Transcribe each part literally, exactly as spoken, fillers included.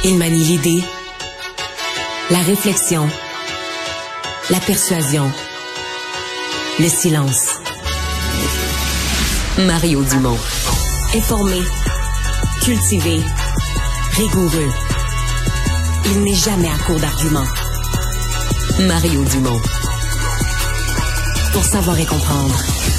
Il manie l'idée, la réflexion, la persuasion, le silence. Mario Dumont. Informé, cultivé, rigoureux. Il n'est jamais à court d'arguments. Mario Dumont. Pour savoir et comprendre.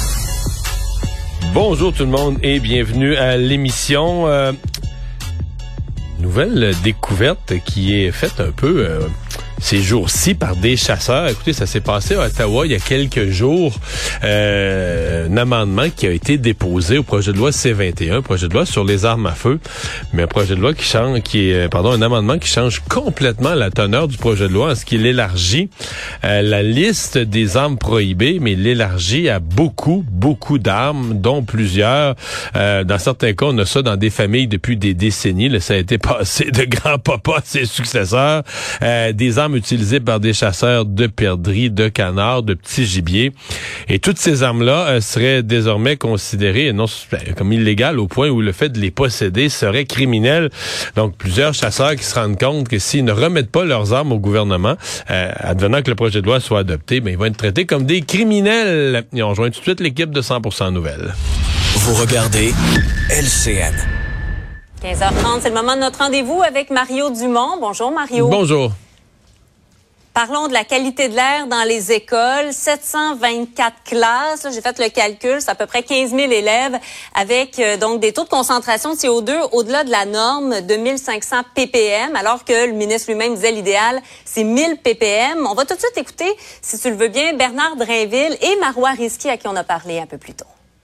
Bonjour tout le monde et bienvenue à l'émission. Euh, nouvelle découverte qui est faite un peu euh, ces jours-ci par des chasseurs. Écoutez, ça s'est passé à Ottawa il y a quelques jours. Euh, un amendement qui a été déposé au projet de loi C vingt et un, projet de loi sur les armes à feu, mais un projet de loi qui change, qui est, pardon, un amendement qui change complètement la teneur du projet de loi en ce qu'il élargit euh, la liste des armes prohibées, mais il l'élargit à beaucoup, beaucoup d'armes, dont plusieurs. Euh, dans certains cas, on a ça dans des familles depuis des décennies. Là, ça a été passé de grand-papa à ses successeurs. Euh, des armes utilisées par des chasseurs de perdrix, de canards, de petits gibiers. Et toutes ces armes-là euh, seraient désormais considérées non comme illégales au point où le fait de les posséder serait criminel. Donc, plusieurs chasseurs qui se rendent compte que s'ils ne remettent pas leurs armes au gouvernement, euh, advenant que le projet de loi soit adopté, ben, ils vont être traités comme des criminels. Et on rejoint tout de suite l'équipe de cent pour cent Nouvelles. Vous regardez L C N. quinze heures trente, c'est le moment de notre rendez-vous avec Mario Dumont. Bonjour Mario. Bonjour. Parlons de la qualité de l'air dans les écoles. sept cent vingt-quatre classes, là, j'ai fait le calcul, c'est à peu près quinze mille élèves avec euh, donc des taux de concentration de C O deux au-delà de la norme de mille cinq cents ppm, alors que le ministre lui-même disait l'idéal, c'est mille ppm. On va tout de suite écouter, si tu le veux bien, Bernard Drinville et Marois Risky à qui on a parlé un peu plus tôt.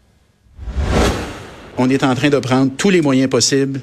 On est en train de prendre tous les moyens possibles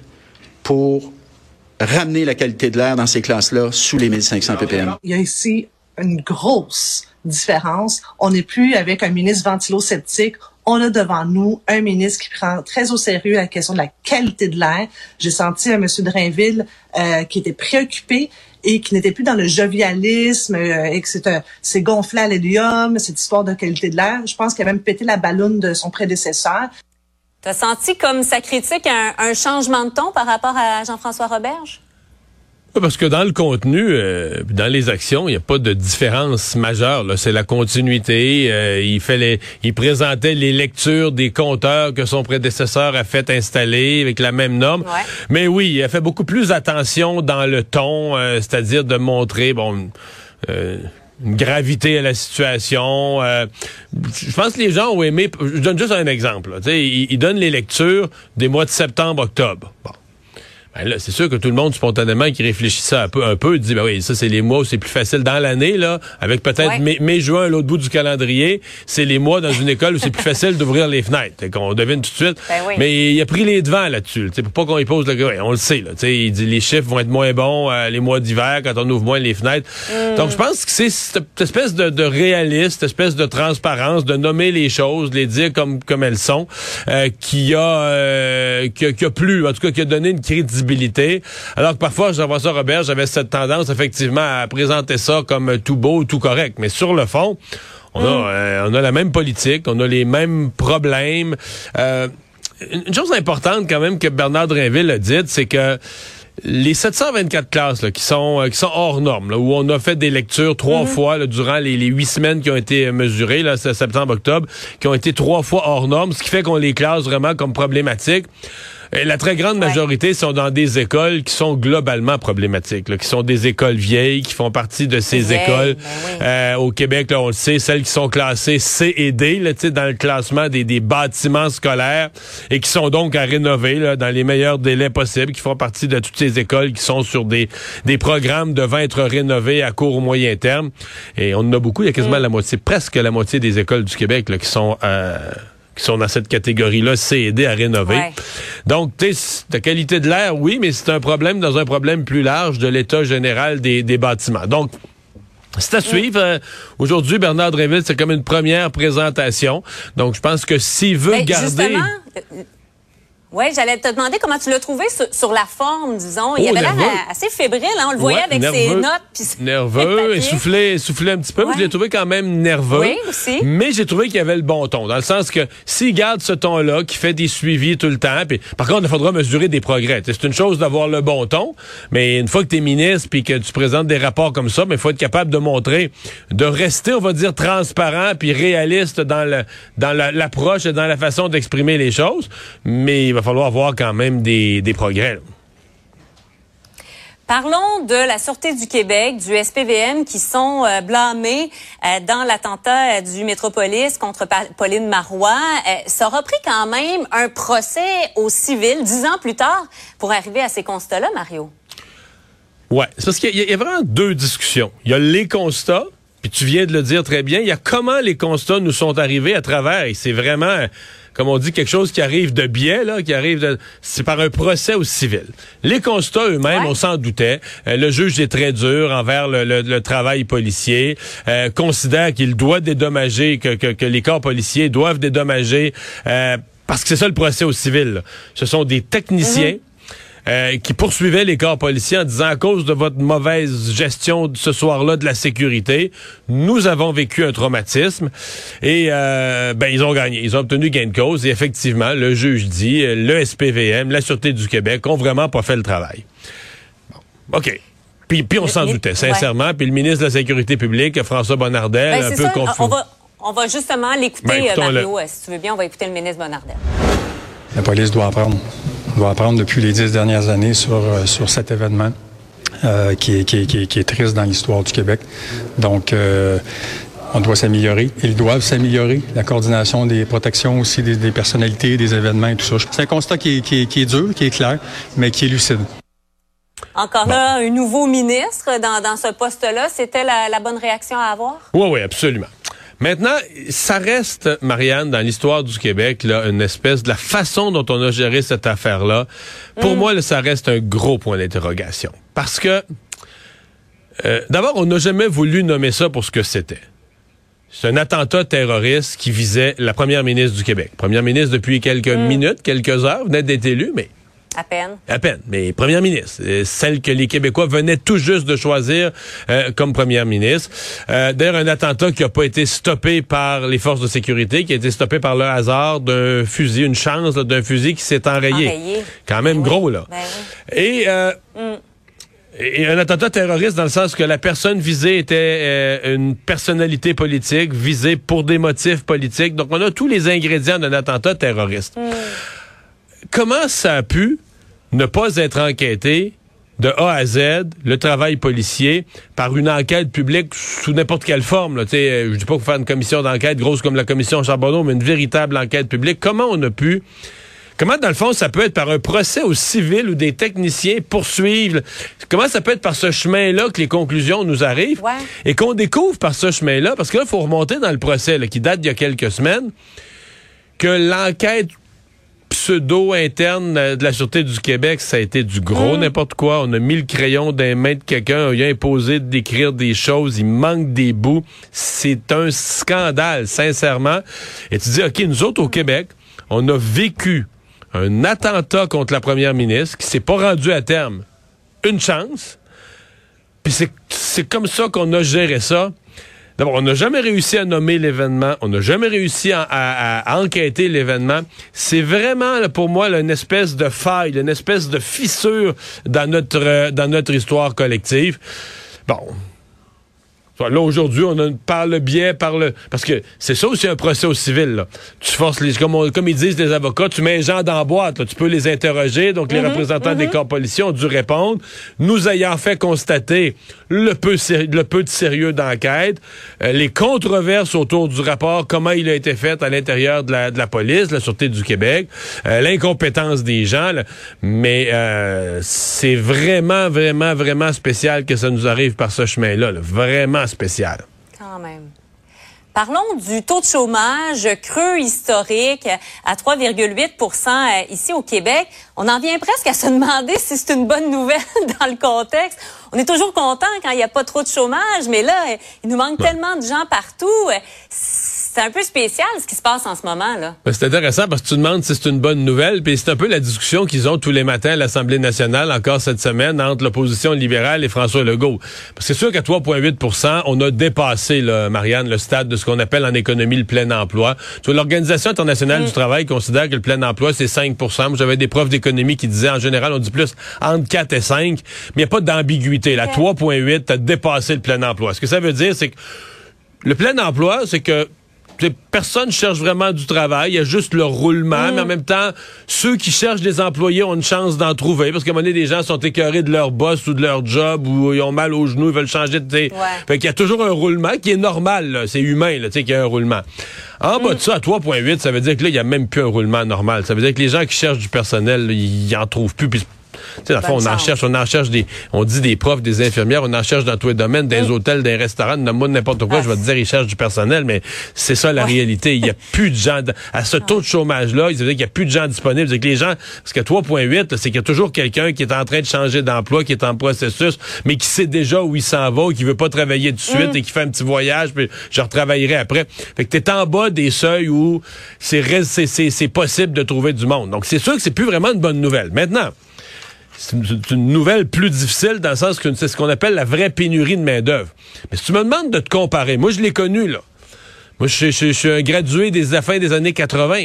pour ramener la qualité de l'air dans ces classes-là sous les mille cinq cents ppm. Il y a ici une grosse différence. On n'est plus avec un ministre ventilo-sceptique. On a devant nous un ministre qui prend très au sérieux la question de la qualité de l'air. J'ai senti un monsieur Drinville euh, qui était préoccupé et qui n'était plus dans le jovialisme euh, et que c'est, un, c'est gonflé à l'hélium, cette histoire de qualité de l'air. Je pense qu'il a même pété la balloune de son prédécesseur. T'as senti comme sa critique un, un changement de ton par rapport à Jean-François Roberge? Parce que dans le contenu, euh, dans les actions, il n'y a pas de différence majeure. Là. C'est la continuité. Euh, il fait les, il présentait les lectures des compteurs que son prédécesseur a fait installer avec la même norme. Ouais. Mais oui, il a fait beaucoup plus attention dans le ton, euh, c'est-à-dire de montrer, bon. Euh, une gravité à la situation. Euh, je pense que les gens ont aimé... Je donne juste un exemple. Là, ils, ils donnent les lectures des mois de septembre, octobre. Bon. Ben là, c'est sûr que tout le monde, spontanément, qui réfléchit ça un peu, un peu, dit, ben oui, ça, c'est les mois où c'est plus facile dans l'année, là, avec peut-être ouais. mai, mai, juin, à l'autre bout du calendrier. C'est les mois dans une école où c'est plus facile d'ouvrir les fenêtres. Fait qu'on devine tout de suite. Ben oui. Mais il a pris les devants là-dessus, tu sais, pour pas qu'on y pose le gars. On le sait, là, tu sais, il dit, les chiffres vont être moins bons, euh, les mois d'hiver, quand on ouvre moins les fenêtres. Mm. Donc, je pense que c'est cette espèce de, de réalisme, cette espèce de transparence, de nommer les choses, de les dire comme, comme elles sont, euh, qui a, euh, qui a, qui a plu, en tout cas, qui a donné une crédibilité. Alors que parfois, Jean-François Roberge avait cette tendance, effectivement, à présenter ça comme tout beau, tout correct. Mais sur le fond, on, mm. a, euh, on a la même politique, on a les mêmes problèmes. Euh, une chose importante, quand même, que Bernard Drinville a dite, c'est que les sept cent vingt-quatre classes là, qui sont euh, qui sont hors normes, là, où on a fait des lectures trois mm-hmm. fois là, durant les, les huit semaines qui ont été mesurées, là, septembre-octobre, qui ont été trois fois hors normes, ce qui fait qu'on les classe vraiment comme problématiques. Et la très grande majorité ouais. sont dans des écoles qui sont globalement problématiques, là, qui sont des écoles vieilles, qui font partie de ces vieilles, écoles. Ben oui. euh, au Québec, là, on le sait, celles qui sont classées C et D, là, dans le classement des, des bâtiments scolaires, et qui sont donc à rénover là, dans les meilleurs délais possibles, qui font partie de toutes ces écoles qui sont sur des, des programmes devant être rénovés à court ou moyen terme. Et on en a beaucoup, il y a quasiment mm. la moitié, presque la moitié des écoles du Québec là, qui sont... Euh, qui sont dans cette catégorie-là, C et D à rénover. Ouais. Donc, tu sais, la qualité de l'air, oui, mais c'est un problème dans un problème plus large de l'état général des, des bâtiments. Donc, c'est à suivre. Euh, aujourd'hui, Bernard Drinville, c'est comme une première présentation. Donc, je pense que s'il veut mais garder... Justement, Oui, j'allais te demander comment tu l'as trouvé sur, sur la forme, disons. Il Oh, avait l'air nerveux. assez fébrile, hein? On le voyait Ouais, avec nerveux, ses notes. Puis ses nerveux, papiers. essoufflé, essoufflé un petit peu. Ouais. Je l'ai trouvé quand même nerveux. Oui, aussi. Mais j'ai trouvé qu'il y avait le bon ton. Dans le sens que s'il garde ce ton-là, qui fait des suivis tout le temps, puis par contre, il faudra mesurer des progrès. T'sais, c'est une chose d'avoir le bon ton, mais une fois que tu es ministre puis que tu présentes des rapports comme ça, il faut être capable de montrer, de rester, on va dire, transparent puis réaliste dans le dans la, l'approche et dans la façon d'exprimer les choses. Mais il va falloir voir quand même des, des progrès. Là. Parlons de la Sûreté du Québec, du S P V M, qui sont euh, blâmés euh, dans l'attentat euh, du Métropolis contre pa- Pauline Marois. Euh, ça aura pris quand même un procès au civil, dix ans plus tard, pour arriver à ces constats-là, Mario. Ouais, c'est parce qu'il y, a, il y a vraiment deux discussions. Il y a les constats, puis tu viens de le dire très bien, il y a comment les constats nous sont arrivés à travers, et c'est vraiment, comme on dit, quelque chose qui arrive de biais, là, qui arrive de, c'est par un procès au civil. Les constats eux-mêmes, ouais. On s'en doutait. Euh, le juge est très dur envers le, le, le travail policier, euh, considère qu'il doit dédommager, que, que, que les corps policiers doivent dédommager, euh, parce que c'est ça le procès au civil, là. Ce sont des techniciens. Mm-hmm. Euh, qui poursuivaient les corps policiers en disant à cause de votre mauvaise gestion ce soir-là de la sécurité, nous avons vécu un traumatisme et euh, ben ils ont gagné, ils ont obtenu gain de cause et effectivement le juge dit le S P V M, la Sûreté du Québec ont vraiment pas fait le travail. Bon, ok. Puis, puis on s'en doutait sincèrement. Ouais. Puis le ministre de la Sécurité publique, François Bonnardel, ben, un peu ça. confus. On va, on va justement l'écouter, ben, Mario. Si tu veux bien, on va écouter le ministre Bonnardel. La police doit apprendre. doit apprendre depuis les dix dernières années sur, euh, sur cet événement euh, qui, est, qui, est, qui, est, qui est triste dans l'histoire du Québec. Donc, euh, on doit s'améliorer. Ils doivent s'améliorer. La coordination des protections aussi, des, des personnalités, des événements et tout ça. C'est un constat qui est, qui est, qui est dur, qui est clair, mais qui est lucide. Encore bon. Là, un nouveau ministre dans, dans ce poste-là, c'était la, la bonne réaction à avoir? Oui, oui, absolument. Maintenant, ça reste, Marianne, dans l'histoire du Québec, là, une espèce de la façon dont on a géré cette affaire-là. Pour mm. moi, là, ça reste un gros point d'interrogation. Parce que, euh, d'abord, on n'a jamais voulu nommer ça pour ce que c'était. C'est un attentat terroriste qui visait la première ministre du Québec. Première ministre depuis quelques mm. minutes, quelques heures, venait d'être élue, mais... À peine. À peine. Mais première ministre, celle que les Québécois venaient tout juste de choisir euh, comme première ministre. Euh, d'ailleurs, un attentat qui n'a pas été stoppé par les forces de sécurité, qui a été stoppé par le hasard d'un fusil, une chance là, d'un fusil qui s'est enrayé. Enrayé. Quand même ben gros, oui. là. Ben oui. Et... Euh, mm. Et un attentat terroriste dans le sens que la personne visée était euh, une personnalité politique, visée pour des motifs politiques. Donc, on a tous les ingrédients d'un attentat terroriste. Mm. Comment ça a pu ne pas être enquêté de A à Z, le travail policier, par une enquête publique sous n'importe quelle forme? Là. Je dis pas qu'il faut faire une commission d'enquête grosse comme la commission Charbonneau, mais une véritable enquête publique. Comment on a pu... Comment, dans le fond, ça peut être par un procès au civil où des techniciens poursuivent? Comment ça peut être par ce chemin-là que les conclusions nous arrivent? Ouais. Et qu'on découvre par ce chemin-là, parce que là, il faut remonter dans le procès, là, qui date d'il y a quelques semaines, que l'enquête pseudo-interne de la Sûreté du Québec, ça a été du gros mmh. n'importe quoi. On a mis le crayon dans les mains de quelqu'un, on lui a imposé d'écrire des choses, il manque des bouts. C'est un scandale, sincèrement. Et tu dis, OK, nous autres, au Québec, on a vécu un attentat contre la première ministre qui s'est pas rendu à terme. Une chance. Puis c'est, c'est comme ça qu'on a géré ça. D'abord, on n'a jamais réussi à nommer l'événement. On n'a jamais réussi à, à, à enquêter l'événement. C'est vraiment, là, pour moi, là, une espèce de faille, une espèce de fissure dans notre, euh, dans notre histoire collective. Bon... Là, aujourd'hui, on a par le biais, par le... Parce que c'est ça aussi un procès au civil, là. Tu forces les... Comme, on, comme ils disent les avocats, tu mets les gens dans la boîte, là. Tu peux les interroger. Donc, les mm-hmm, représentants mm-hmm. des corps policiers ont dû répondre. Nous ayant fait constater le peu, le peu de sérieux d'enquête, euh, les controverses autour du rapport, comment il a été fait à l'intérieur de la, de la police, de la Sûreté du Québec, euh, l'incompétence des gens, là. Mais euh, c'est vraiment, vraiment, vraiment spécial que ça nous arrive par ce chemin-là, là. Vraiment spécial. Quand même. Parlons du taux de chômage creux historique à trois virgule huit pour cent ici au Québec. On en vient presque à se demander si c'est une bonne nouvelle dans le contexte. On est toujours content quand il n'y a pas trop de chômage, mais là, il nous manque ouais. tellement de gens partout. C'est un peu spécial ce qui se passe en ce moment, là. Ben, c'est intéressant parce que tu demandes si c'est une bonne nouvelle, puis c'est un peu la discussion qu'ils ont tous les matins à l'Assemblée nationale, encore cette semaine, entre l'opposition libérale et François Legault. Parce que c'est sûr qu'à trois virgule huit pour cent, on a dépassé, là, Marianne, le stade de ce qu'on appelle en économie le plein emploi. Tu vois, l'Organisation internationale mmh. du travail considère que le plein emploi, c'est cinq pour cent. Moi, j'avais des profs d'économie qui disaient, en général, on dit plus entre quatre et cinq, mais il n'y a pas d'ambiguïté. Là, okay. trois virgule huit, t'as dépassé le plein emploi. Ce que ça veut dire, c'est que le plein emploi, c'est que personne cherche vraiment du travail, il y a juste le roulement, mmh. mais en même temps, ceux qui cherchent des employés ont une chance d'en trouver, parce qu'à un moment donné, des gens sont écœurés de leur boss ou de leur job, ou ils ont mal aux genoux, ils veulent changer de... Ouais. Fait qu'il y a toujours un roulement qui est normal, là. C'est humain, là, tu sais, qu'il y a un roulement. En mmh. bas de ça, à trois virgule huit, ça veut dire que là, il n'y a même plus un roulement normal. Ça veut dire que les gens qui cherchent du personnel, là, ils en trouvent plus, puis tu sais, dans le fond, on en cherche, on en cherche des, on dit des profs, des infirmières, on en cherche dans tous les domaines, des mmh. hôtels, des restaurants, nomme-moi n'importe quoi, ah. je vais te dire, ils cherchent du personnel, mais c'est ça la ouais. réalité. Il y a plus de gens, à ce taux de chômage-là, il veut dire qu'il y a plus de gens disponibles. C'est que les gens, parce que trois virgule huit, c'est qu'il y a toujours quelqu'un qui est en train de changer d'emploi, qui est en processus, mais qui sait déjà où il s'en va, ou qui veut pas travailler tout de suite mmh. et qui fait un petit voyage, puis je retravaillerai après. Fait que t'es en bas des seuils où c'est, c'est, c'est, c'est possible de trouver du monde. Donc, c'est sûr que c'est plus vraiment une bonne nouvelle. Maintenant, c'est une, c'est une nouvelle plus difficile dans le sens que c'est ce qu'on appelle la vraie pénurie de main-d'œuvre. Mais si tu me demandes de te comparer, moi, je l'ai connu, là. Moi, je, je, je suis un gradué des fins des années quatre-vingt.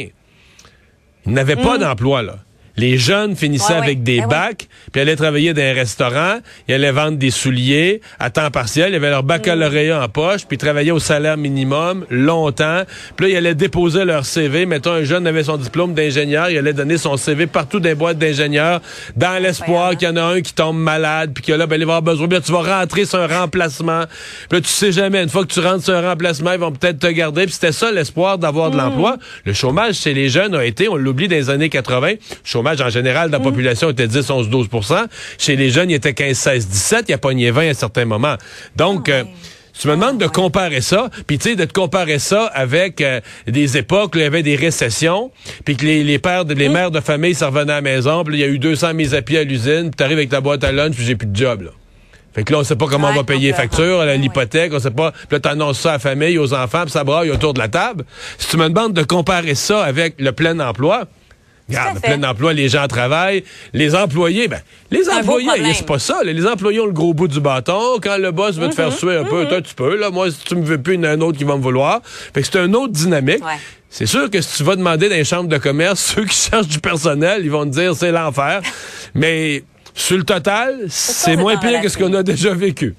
Il n'avait mmh. pas d'emploi, là. Les jeunes finissaient ouais, avec ouais. des ben bacs, ouais. puis allaient travailler dans un restaurant, ils allaient vendre des souliers à temps partiel, ils avaient leur baccalauréat mmh. en poche, puis ils travaillaient au salaire minimum longtemps. Puis là, ils allaient déposer leur C V. Mettons, un jeune avait son diplôme d'ingénieur, il allait donner son C V partout dans les boîtes d'ingénieurs, dans l'espoir qu'il y en a un qui tombe malade, puis que là, ben, il va avoir besoin. Bien, tu vas rentrer sur un remplacement. Puis là, tu sais jamais, une fois que tu rentres sur un remplacement, ils vont peut-être te garder. Puis c'était ça l'espoir d'avoir mmh. de l'emploi. Le chômage chez les jeunes a été, on l'oublie, dans les années quatre-vingt, chômage en général, dans la mmh. population, était dix, onze, douze pour cent. Chez les jeunes, il était quinze, seize, dix-sept. Il a pogné vingt à certains moments. Donc, oh, euh, tu me demandes oh, de comparer ça, puis tu sais, de te comparer ça avec euh, des époques où il y avait des récessions, puis que les, les pères, de, les mmh. mères de famille, ça revenait à la maison, puis il y a eu deux cents mises à pied à l'usine, puis t'arrives avec ta boîte à lunch, puis j'ai plus de job, là. Fait que là, on sait pas comment ouais, on va payer les factures, là, l'hypothèque, on sait pas. Puis là, t'annonces ça à la famille, aux enfants, puis ça braille autour de la table. Si tu me demandes de comparer ça avec le plein emploi, regarde, le plein emploi, les gens travaillent. Les employés, ben, les employés, c'est pas ça. Là, les employés ont le gros bout du bâton. Quand le boss veut mm-hmm, te faire suer un mm-hmm. peu, toi, tu peux. Là, moi, si tu me veux plus, il y en a un autre qui va me vouloir. Fait que c'est une autre dynamique. Ouais. C'est sûr que si tu vas demander dans les chambres de commerce, ceux qui cherchent du personnel, ils vont te dire c'est l'enfer. Mais sur le total, c'est, c'est moins pire que ce qu'on a déjà vécu.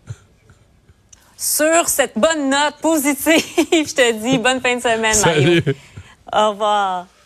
Sur cette bonne note positive, je te dis bonne fin de semaine, Mario. Salut. Au revoir.